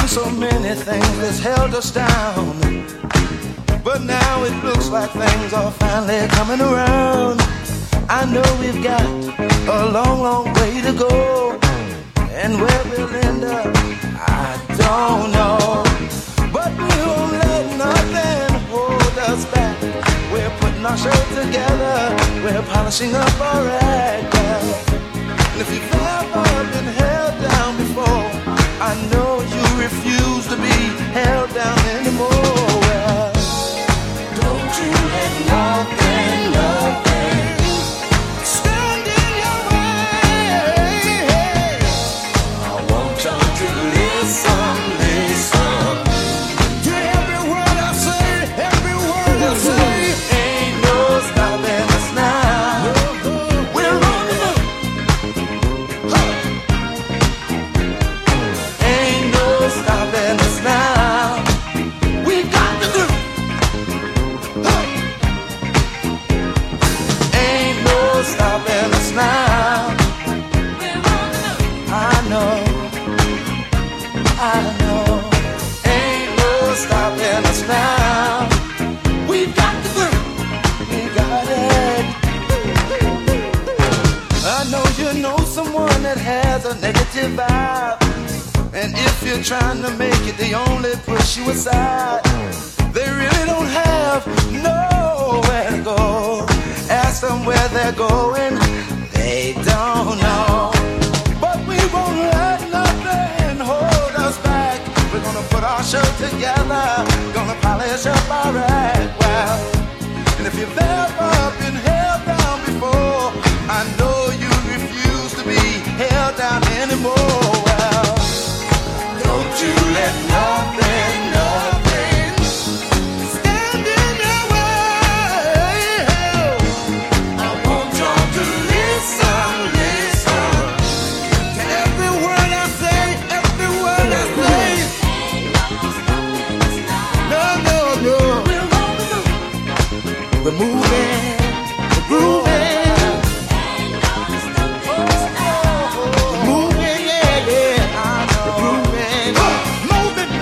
so many things that's held us down, but now it looks like things are finally coming around. I know we've got a long, long way to go, and where we'll end up, I don't know. But we won't let nothing hold us back. We're putting our show together, we're polishing up our act. And if you've ever been held down before, I know you refuse to be held down anymore. Well, don't you let nothing stand in your way. I want you to listen to every word I say, every word I say. Ain't no stopping us now. We're on the move. Ain't no stopping us now. We got the groove. Ain't no stopping us now. I know. Ain't no stopping us now. We've got the groove. We got it. I know you know someone that has a negative vibe, and if you're trying to make it, they only push you aside. They really don't have nowhere to go. Ask them where they're going, they don't know. But we won't let nothing hold us back. We're gonna put our show together, gonna polish up our act. Well, and if you've ever been held down before, I know you refuse to be held down anymore. Well, don't you let nothing stand in your way. I want you to listen to every word I say, every word I say. No. We're moving, we're grooving. Moving, yeah. We're grooving. Moving.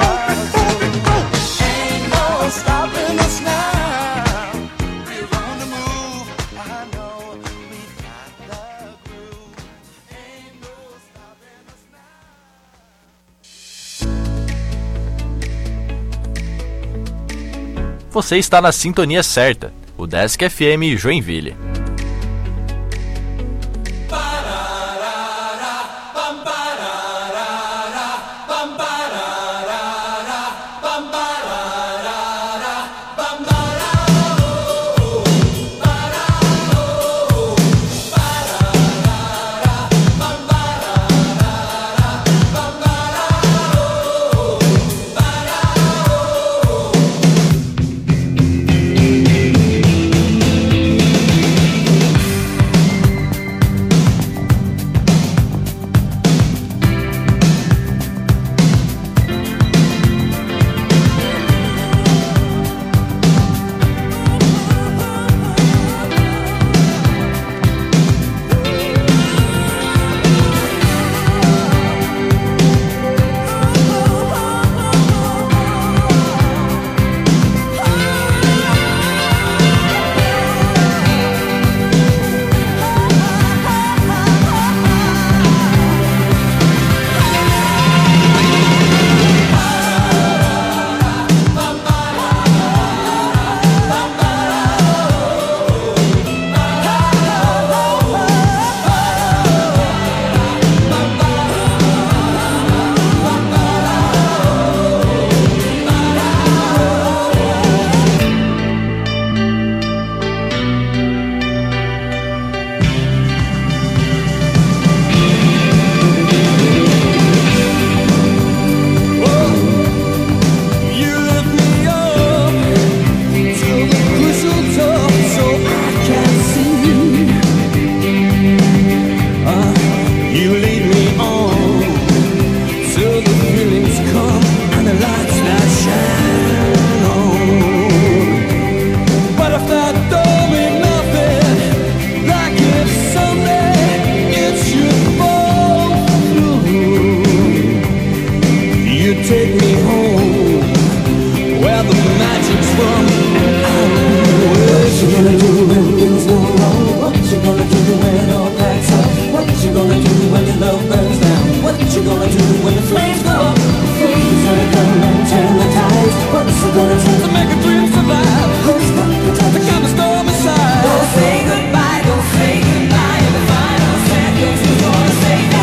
Ain't no stopping us now. We're on the move. I know we got the groove. Ain't no stopping us now. Você está na sintonia certa, o Desk FM Joinville. do when the flames go up? Who's gonna come and turn the tides? What's it gonna take to make a dream survive? Who's got the touch to calm the storm inside? Don't say goodbye, don't say goodbye. And the final sentence is gonna say now.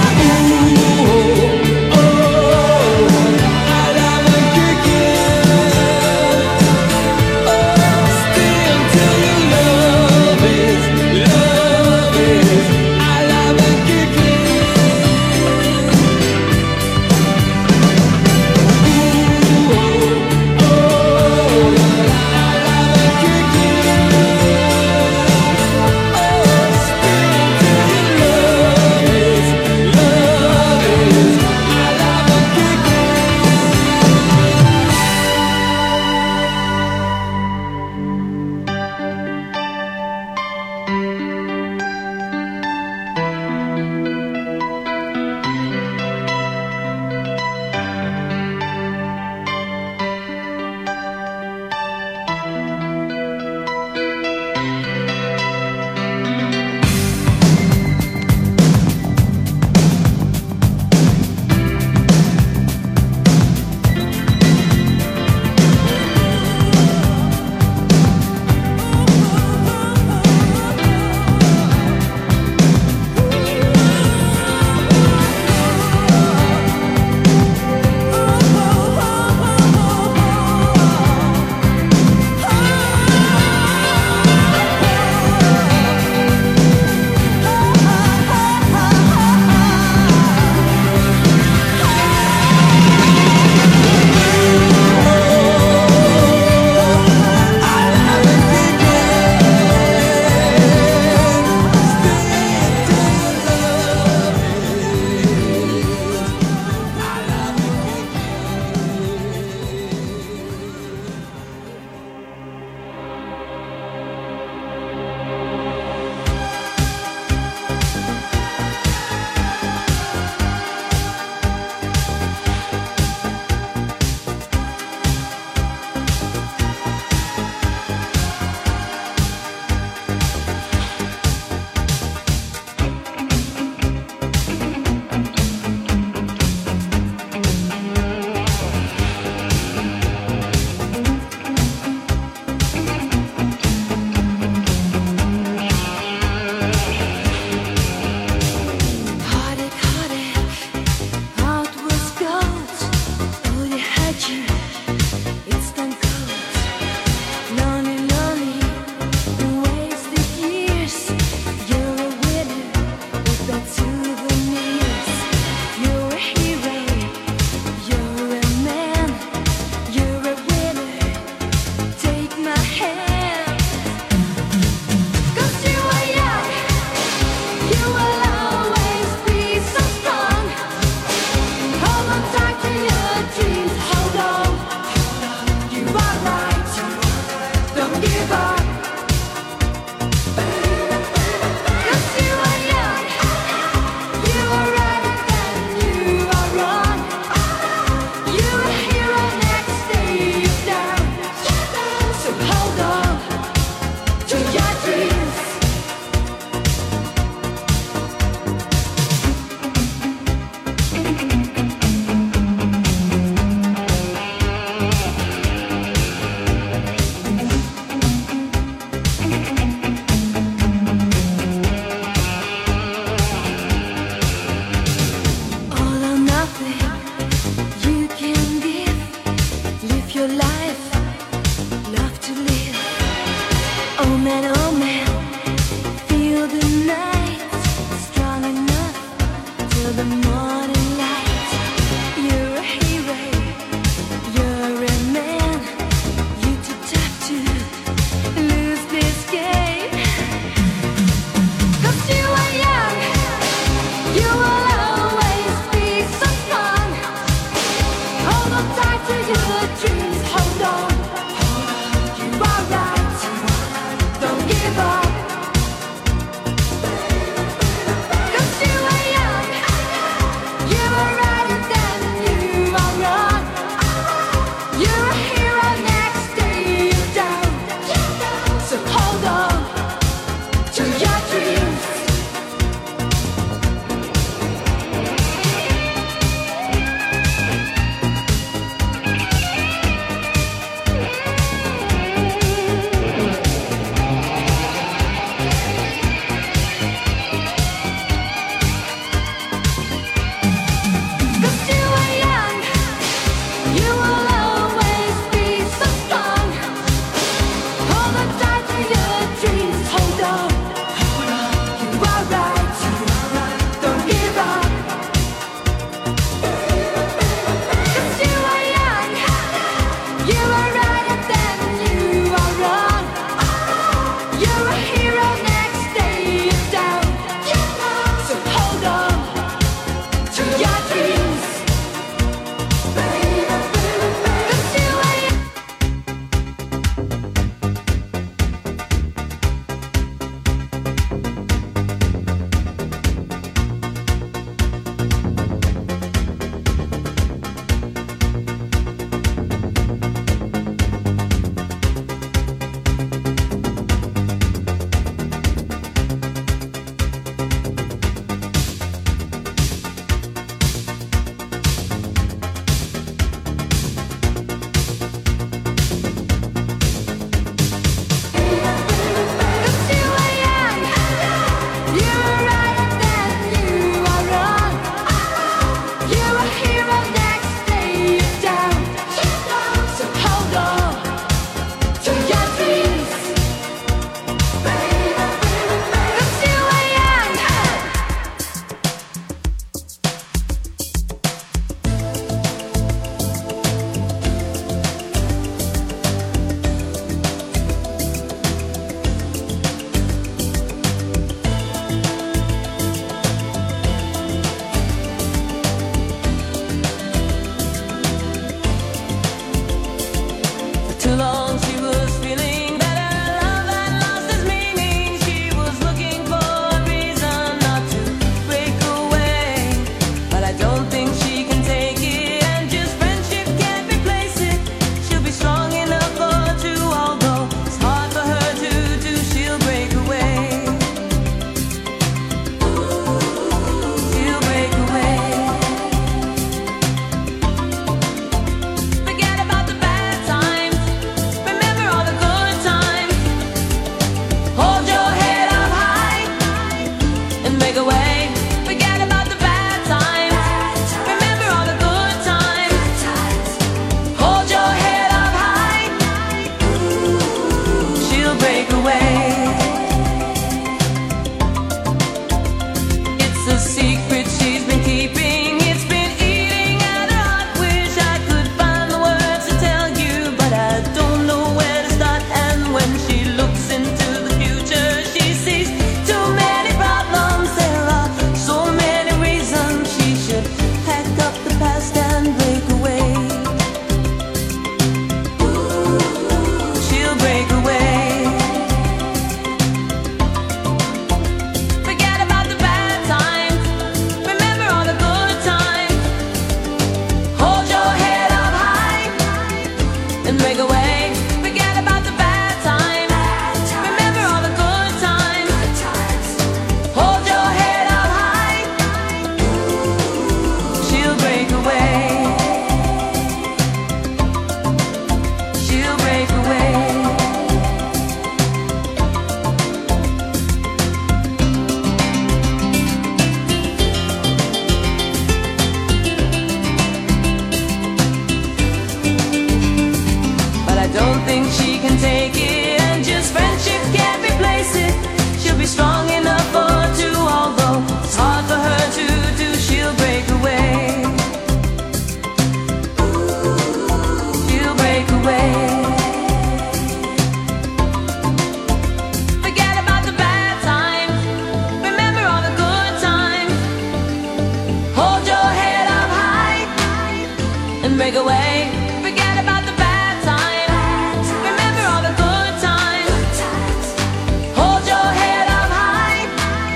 break away. Forget about the bad times. Remember all the good times. Hold your head up high.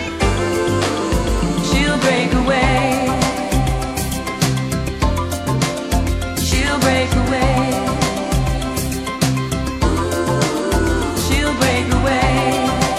She'll break away. She'll break away. She'll break away.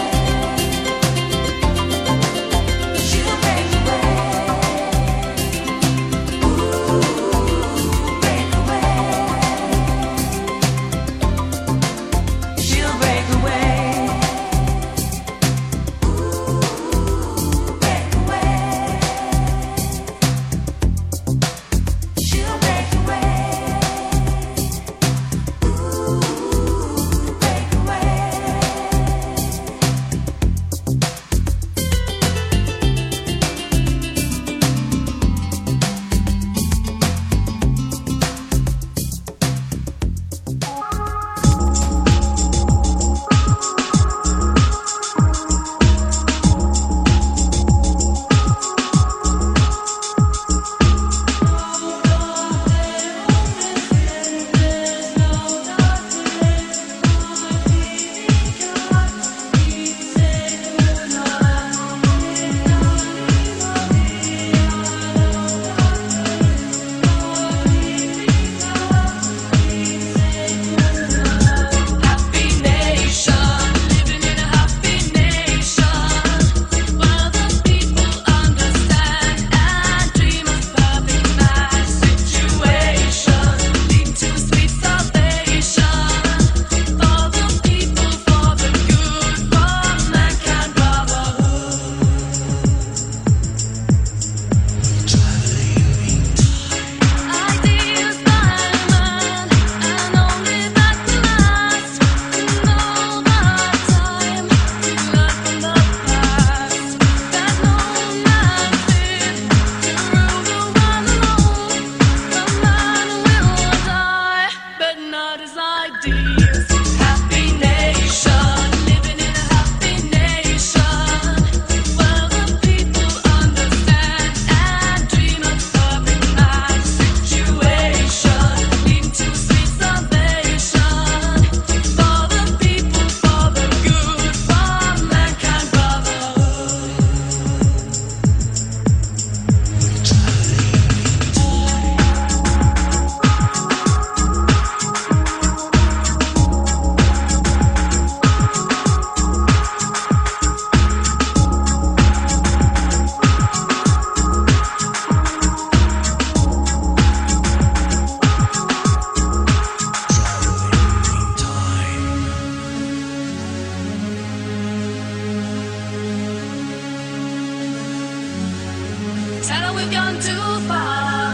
Tell her we've gone too far.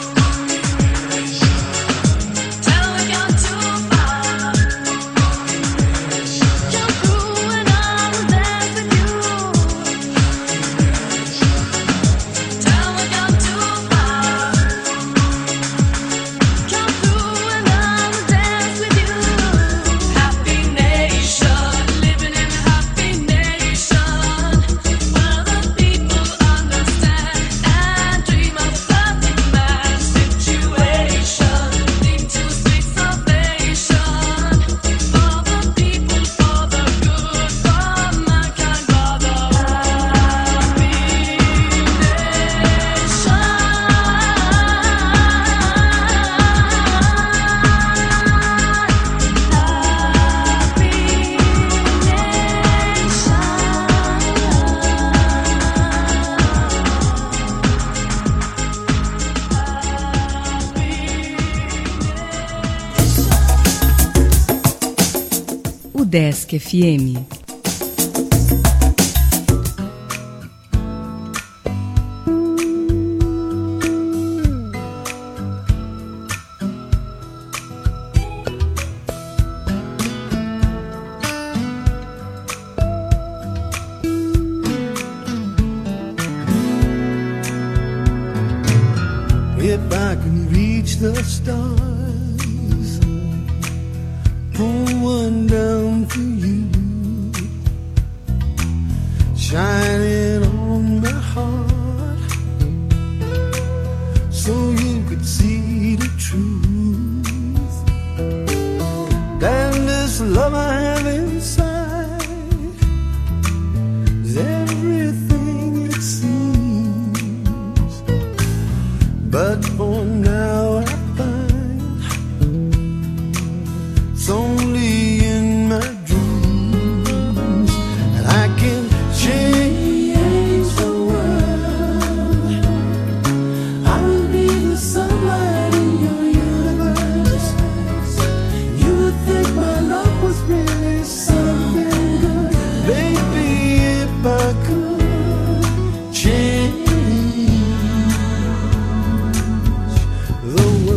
Tell her we've gone too far. Jump through and I will dance with you. Tell her we've gone too far. Jump through and I will dance with you. Happy nation, living in a happy nation, where the people understand. Desk FM. If I can reach the stars, pull one down for you, shining on my heart, so you could see the truth. And this love I have inside is everything it seems. But for now I find it's only in my dreams that I can change the world. I will be the sunlight in your universe. You would think my love was really something good. Baby, if I could change the world.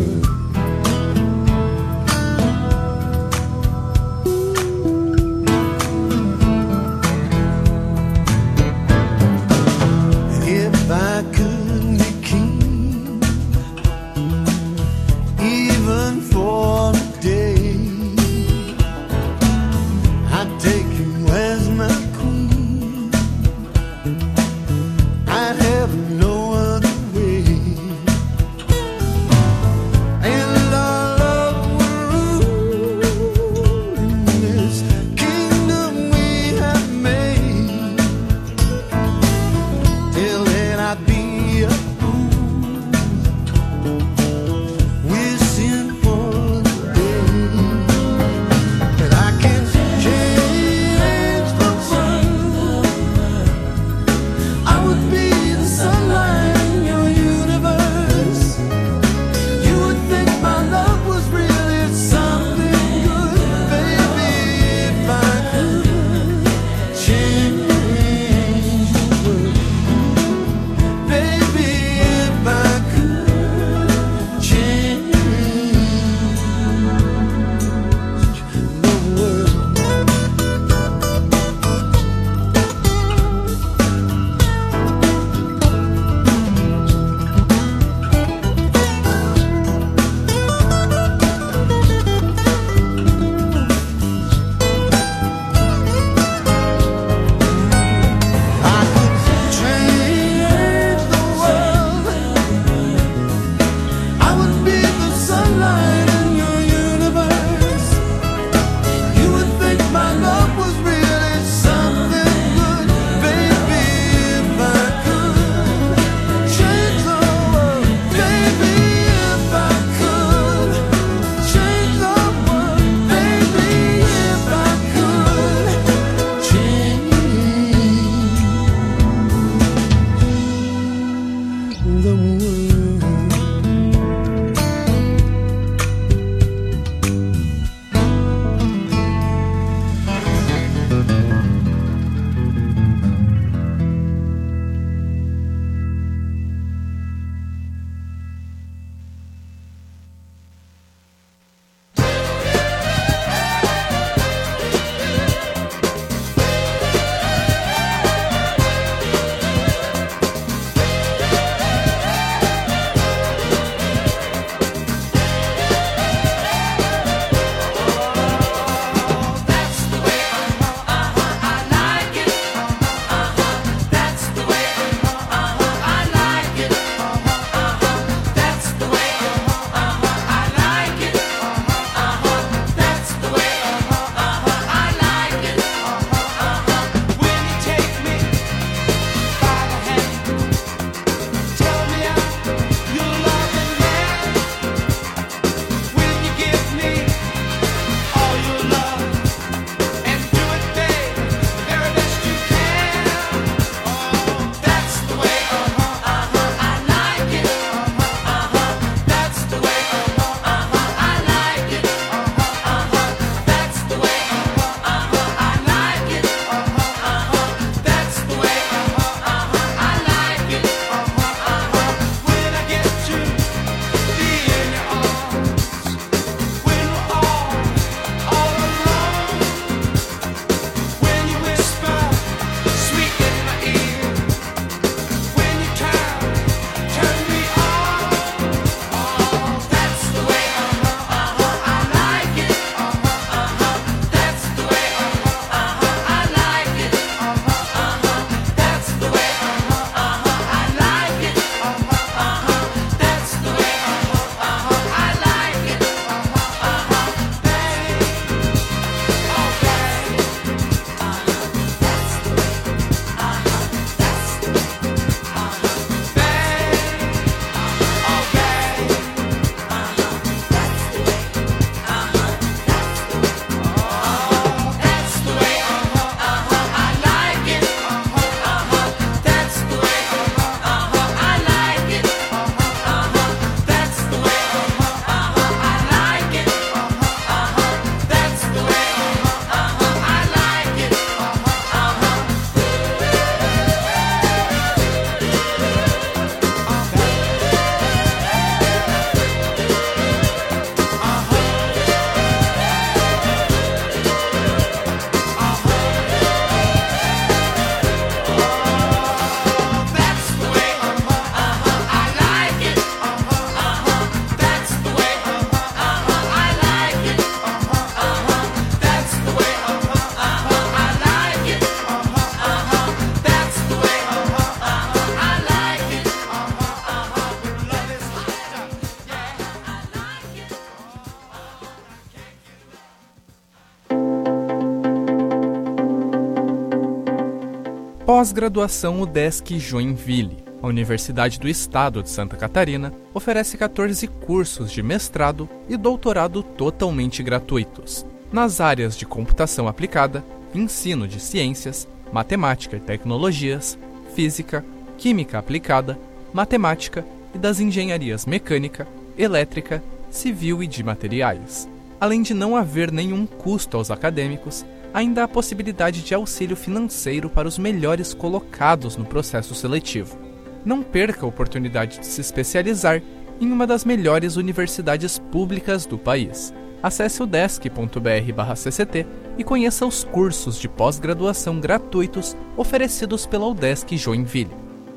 Pós-graduação UDESC Joinville. A Universidade do Estado de Santa Catarina oferece 14 cursos de mestrado e doutorado totalmente gratuitos, nas áreas de computação aplicada, ensino de ciências, matemática e tecnologias, física, química aplicada, matemática e das engenharias mecânica, elétrica, civil e de materiais. Além de não haver nenhum custo aos acadêmicos, ainda há a possibilidade de auxílio financeiro para os melhores colocados no processo seletivo. Não perca a oportunidade de se especializar em uma das melhores universidades públicas do país. Acesse o udesc.br/cct e conheça os cursos de pós-graduação gratuitos oferecidos pela UDESC Joinville.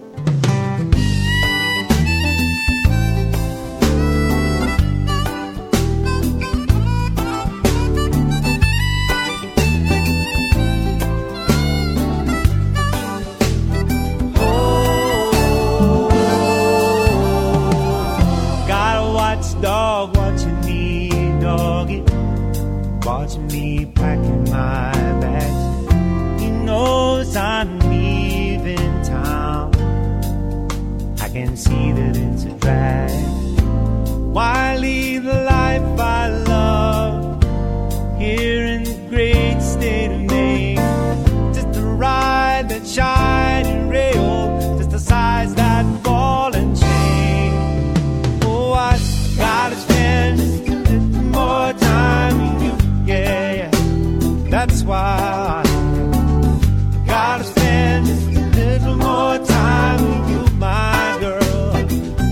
Watching me packing my bags. He knows I'm leaving town. I can see that it's a drag. Why leave the life I love here in the great state of Maine? Just to ride that shining rail, just to size that ball and chain. Oh, I gotta spend more time with you. Yeah, that's why I gotta spend a little more time with you, my girl.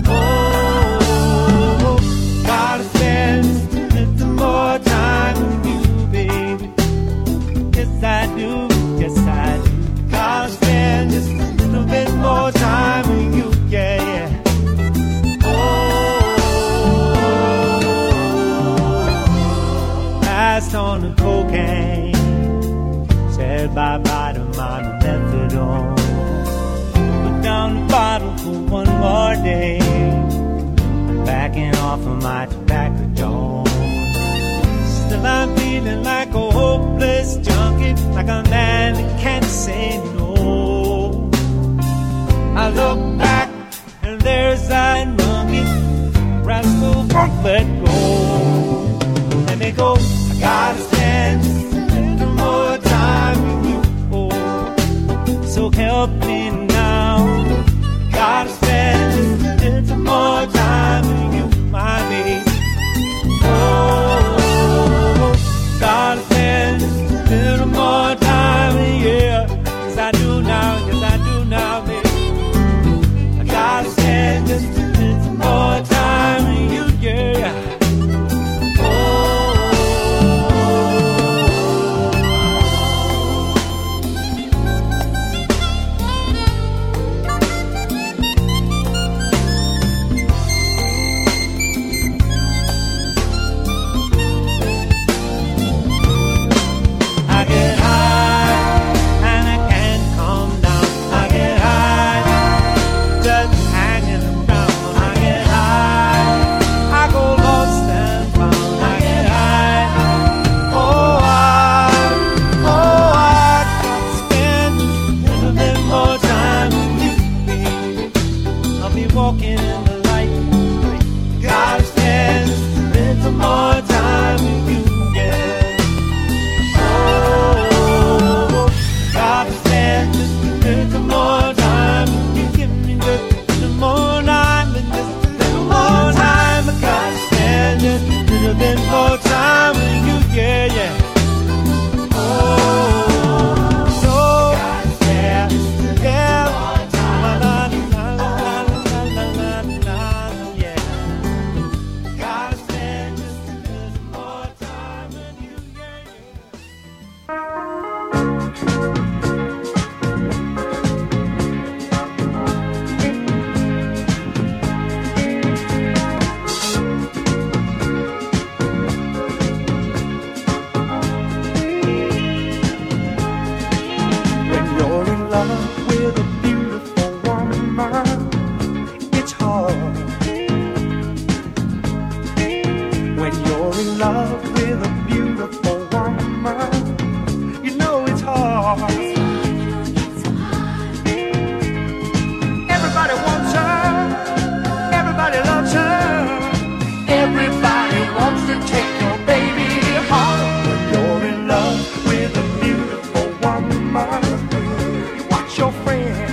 Oh, gotta spend a little more time with you, baby. Yes, I do, yes, I do. Gotta spend just a little bit more time with you, yeah, yeah. On the cocaine, said bye-bye to my methadone. Put down the bottle for one more day, backing off of my tobacco dome. Still I'm feeling like a hopeless junkie, like a man that can't say no. I look back and there's that monkey, rascal won't let go. Let me go. Gotta spend a little more time with you, oh, so help me now. Gotta spend a little more time with you, my baby. Oh, gotta spend a little more time with you. Yes, I do now, yes, I do now, baby. I gotta spend just a little more time with you, yeah. Everybody wants to take your baby home. When you're in love with a beautiful woman, you watch your friends.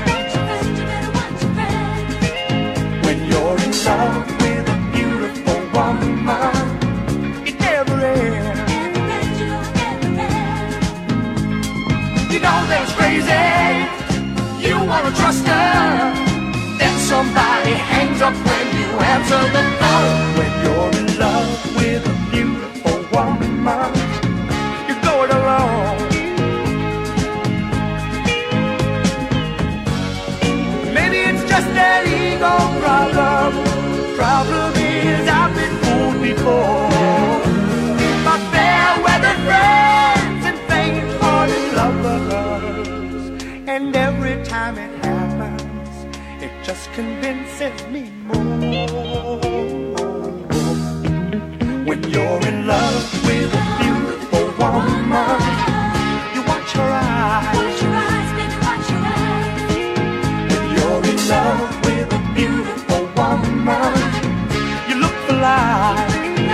When you're in love with a beautiful woman, it never ends. You know that's crazy. You wanna trust her, then somebody hangs up when you answer the phone. When you're in love with a beautiful woman, you go it alone. Maybe it's just an ego problem. Problem is I've been fooled before. My fair weather friends and faint-hearted lovers, and every time it happens, it just convinces me more. When you're in love with a beautiful woman, you watch her eyes. When you're in love with a beautiful woman, you look for life.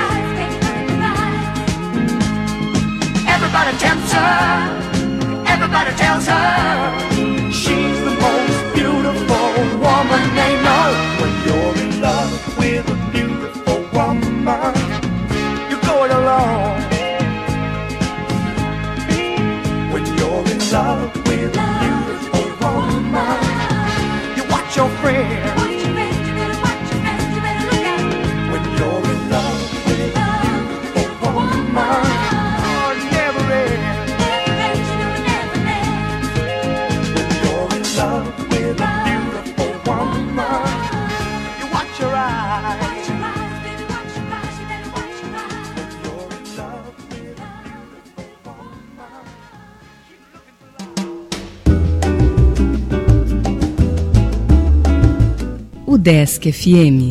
Everybody tempts her, everybody tells her she's the most beautiful woman they know. When you're in love with a beautiful woman, you go it alone. When you're in love with a beautiful woman, you watch your friends. When you're in love with a beautiful woman, oh, it never ends. When you're in love with a beautiful woman, you watch your eyes. When you're in love with a beautiful woman, keep looking for love. O Desk FM.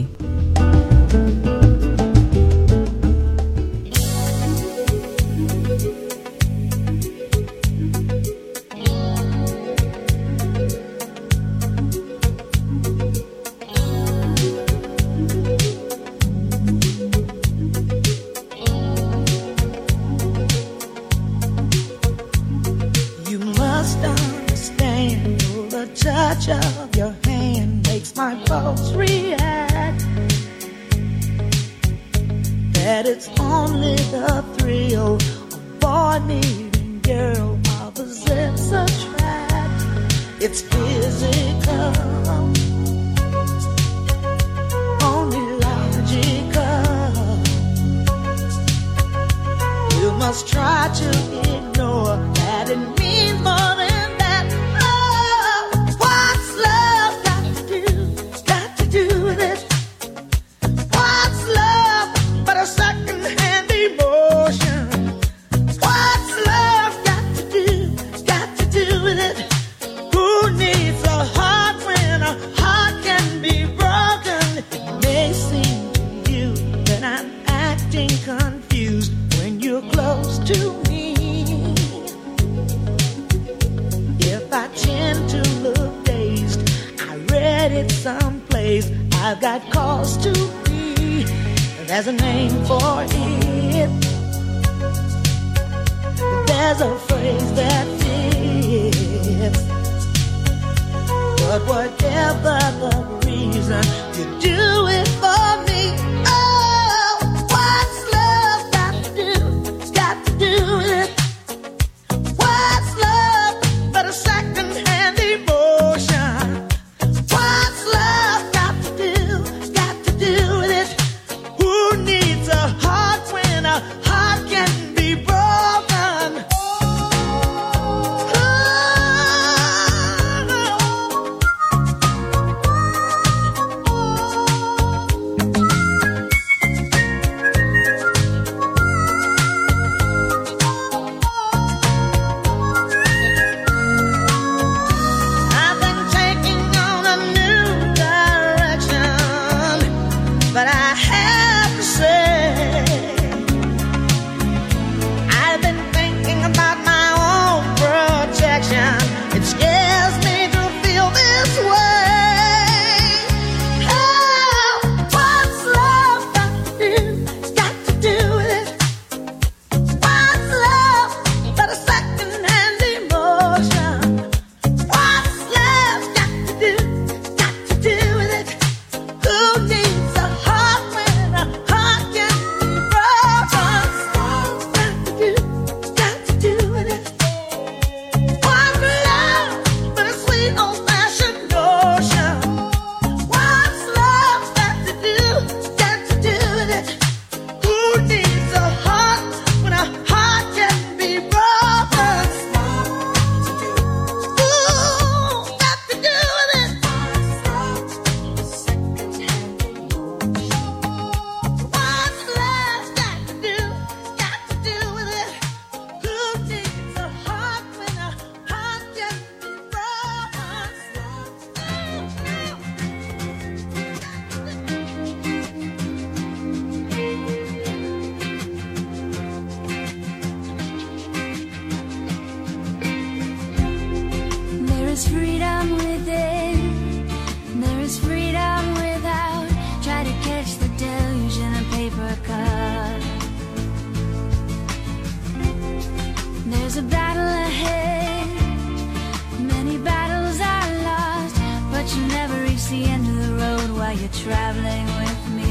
You must understand, the touch of your hand makes my pulse react. That it's only the thrill of boy meeting girl opposites attract. It's physical, only logical. You must try to ignore that it means more than that. Oh, what's love got to do with it? What's love but a second-hand emotion? What's love got to do with it? Who needs a heart when a heart can be broken? It may seem to you that I'm acting confused when you're close to me. If I tend to look dazed, I read it someplace. I've got cause to be. There's a name for it. There's a phrase that fits. But whatever the reason, you do it for me. Oh, what's love got to do with it? What's love but a second-hand emotion? What's love got to do with it? Who needs a heart when a heart can be broken? with it? Who needs a heart when a heart can be broken? Who got to do with it? What's love got to do with it? Who needs a heart when a heart can be broken? There is freedom within, there is freedom without. Try to catch the deluge in a paper cup. There's a battle ahead, many battles are lost, but you never reach the end of the road while you're traveling with me.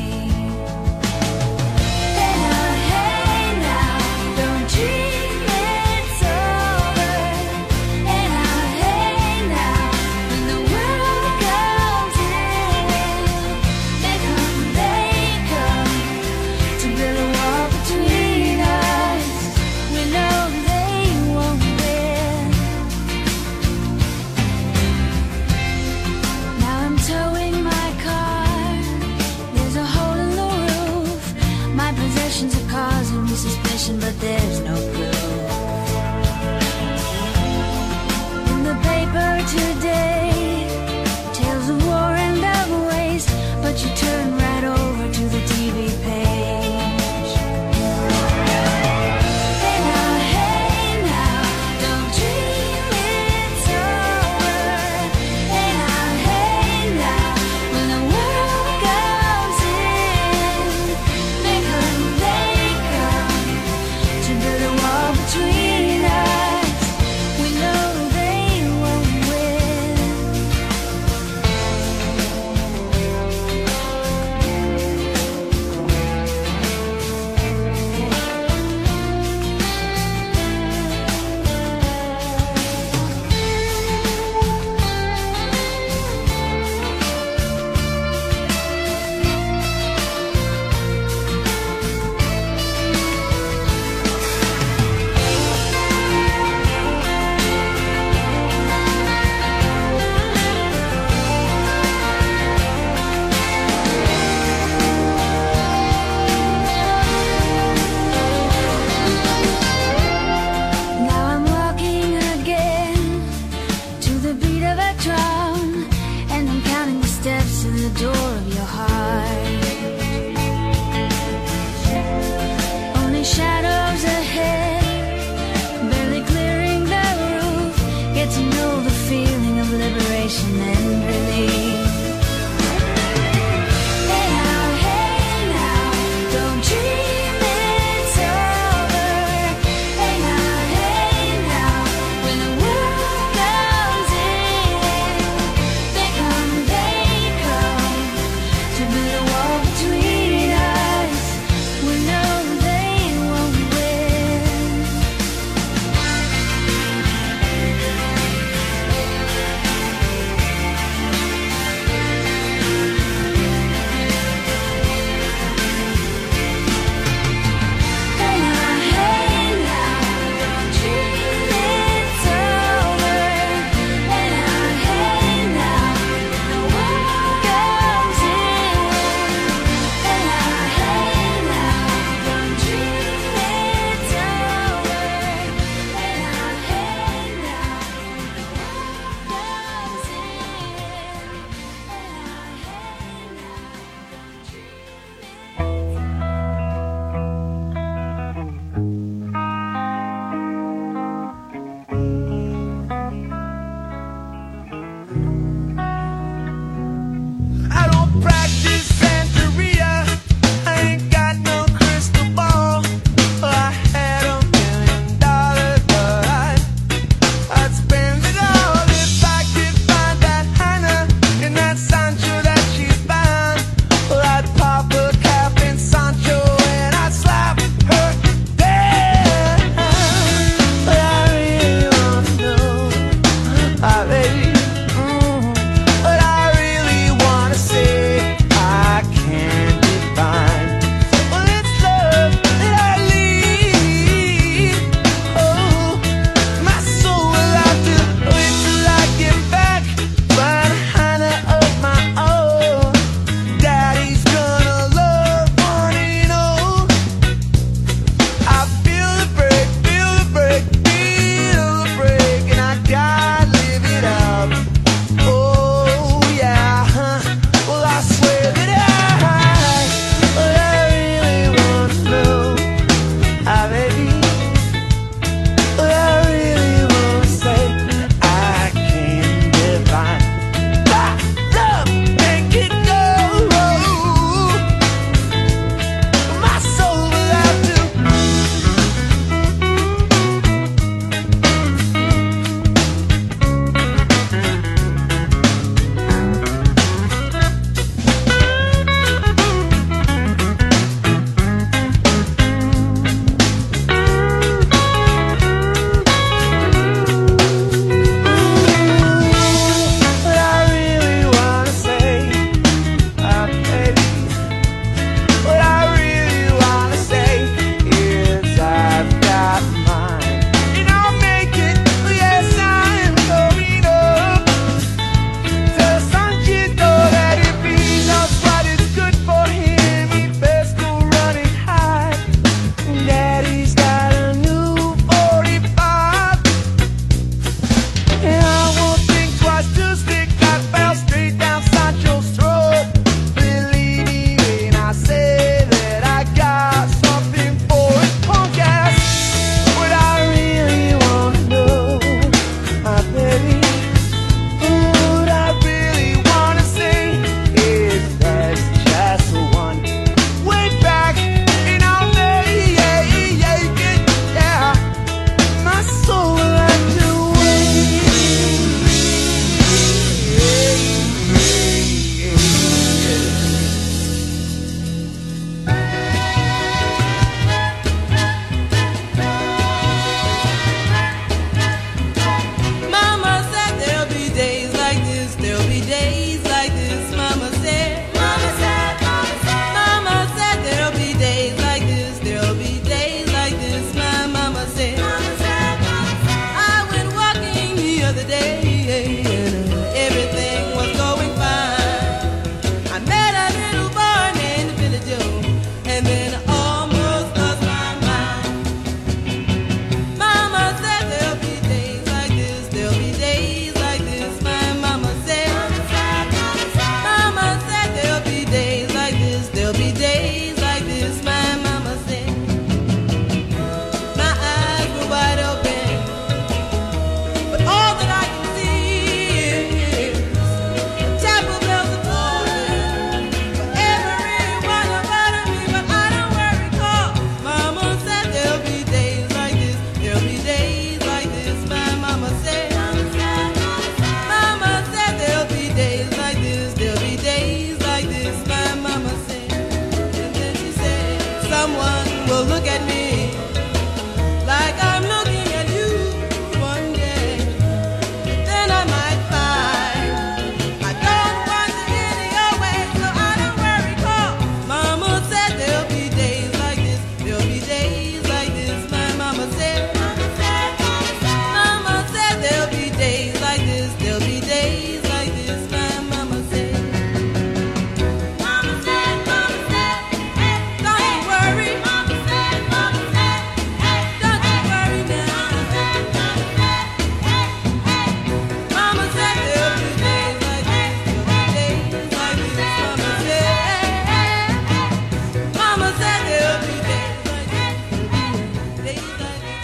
Hey now, don't dream it's over. Hey now, when the world comes in, they come to build a wall between us. We know they won't win. Now I'm towing my car someone will look at me like I'm looking at you one day. Then I might find I don't want to get in your way, so I don't worry, 'cause Mama said there'll be days like this, there'll be days like this. My mama said, Mama said there'll be days like this, there'll be days like this. My mama said, hey, don't worry. Mama said, hey, don't worry now. Mama said there'll be days like this, there'll be days like this. Mama said there'll be days like this, days like this.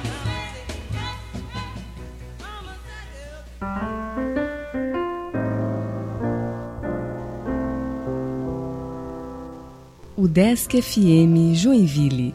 Mama said there'll be O Desk FM Joinville.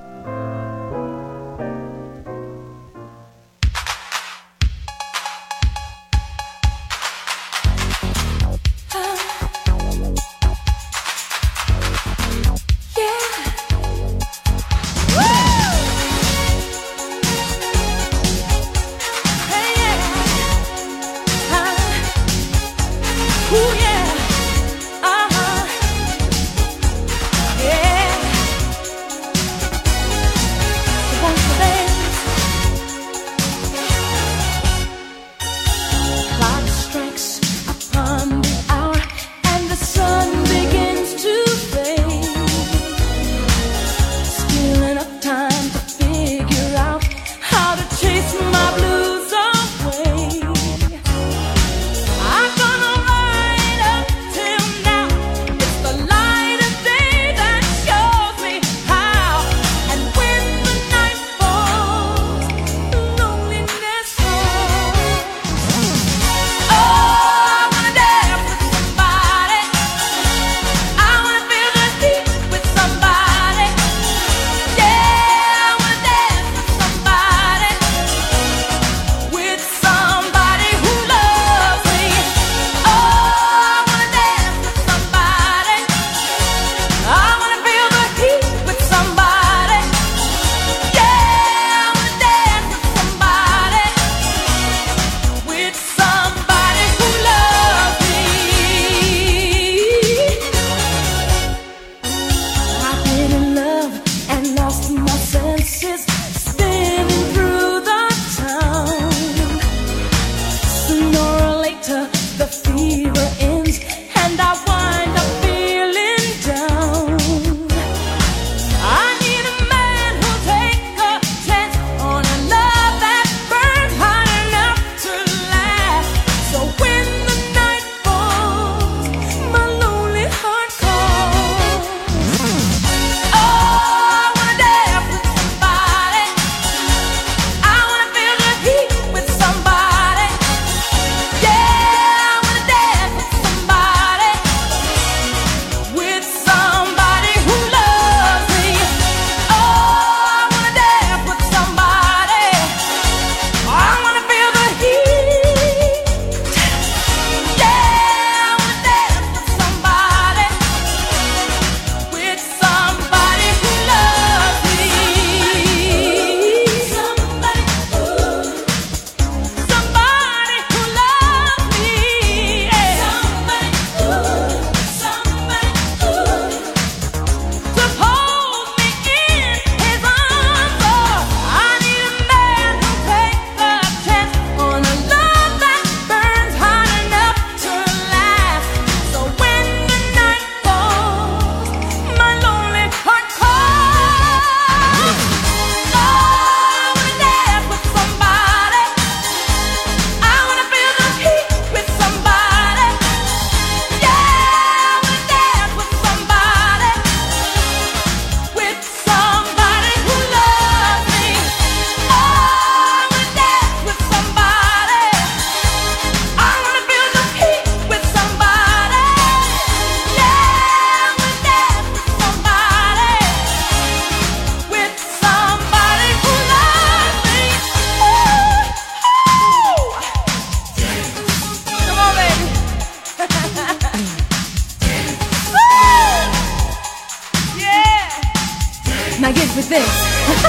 Now get with this.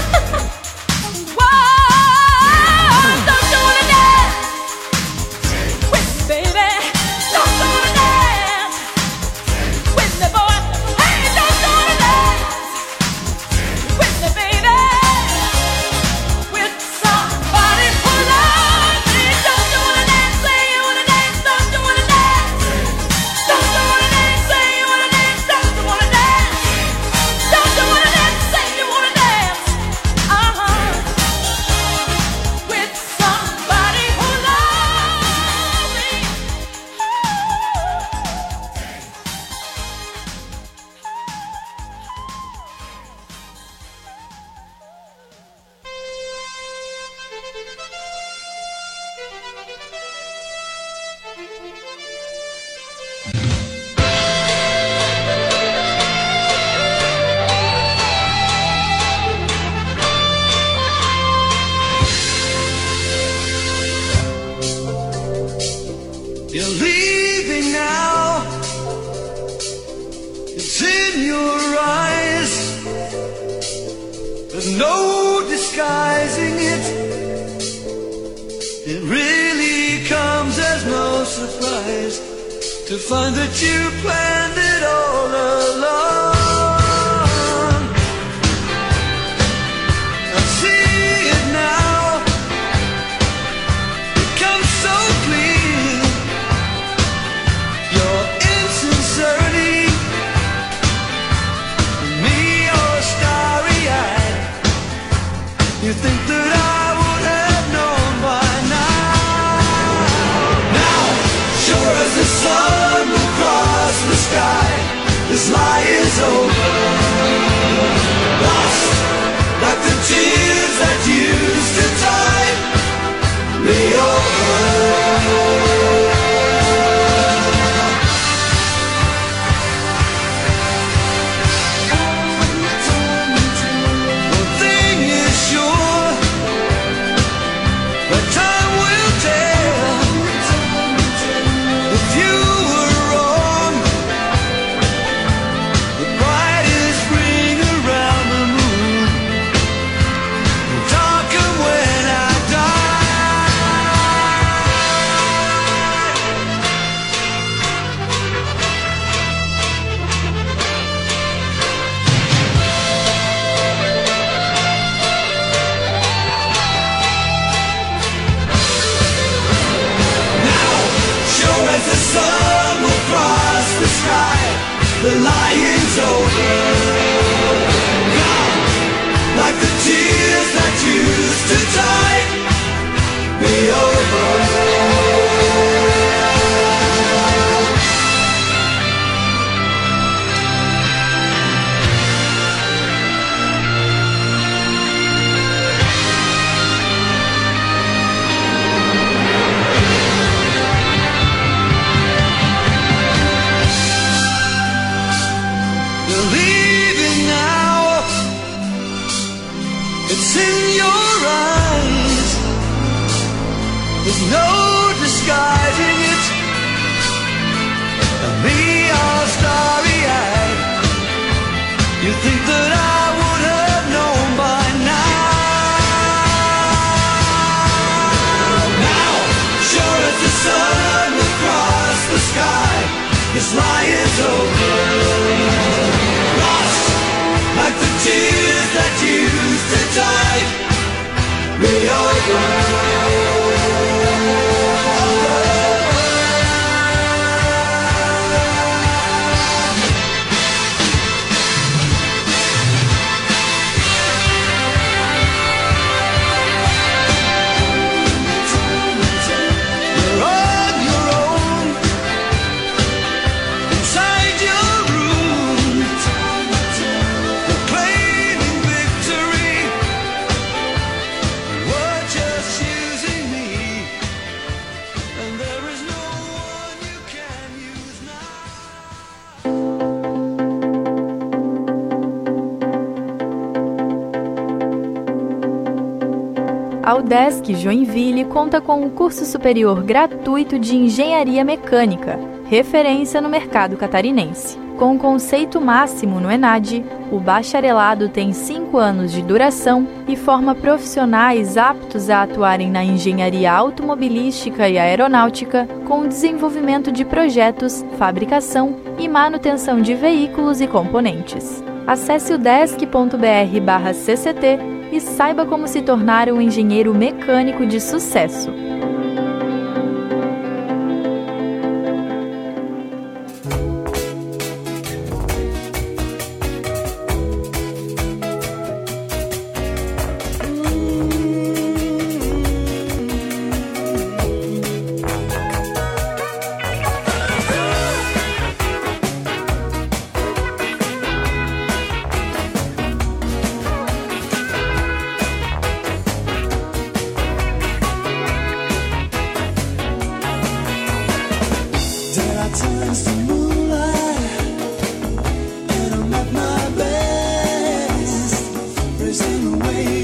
You're leaving now. It's in your eyes. There's no disguising it. It really comes as no surprise to find that you planned it all along. I see it now. It comes so clear. Your insincerity, me all starry-eyed. You think that I would have known by now. Now, sure as the sun will cross the sky, this lie is over. Lost like the tears that used to tide me over. The lion's over. Gone like the tears that used to tide me over. It's in your eyes. There's no disguising it. And me all starry-eyed. You think that I would have known by now. Now, sure as the sun will cross the sky, this lie is over. Lost like the tears that used to tide me over. You're on your own, inside your room, proclaiming victory. We're just using me, and there is no one you can use A UDESC Joinville conta com um curso superior gratuito de Engenharia Mecânica, referência no mercado catarinense. Com o conceito máximo no ENAD, o bacharelado tem 5 anos de duração e forma profissionais aptos a atuarem na engenharia automobilística e aeronáutica, com desenvolvimento de projetos, fabricação e manutenção de veículos e componentes. Acesse o udesc.br/cct e saiba como se tornar um engenheiro mecânico de sucesso. Turns to moonlight, and I'm at my best, praising the way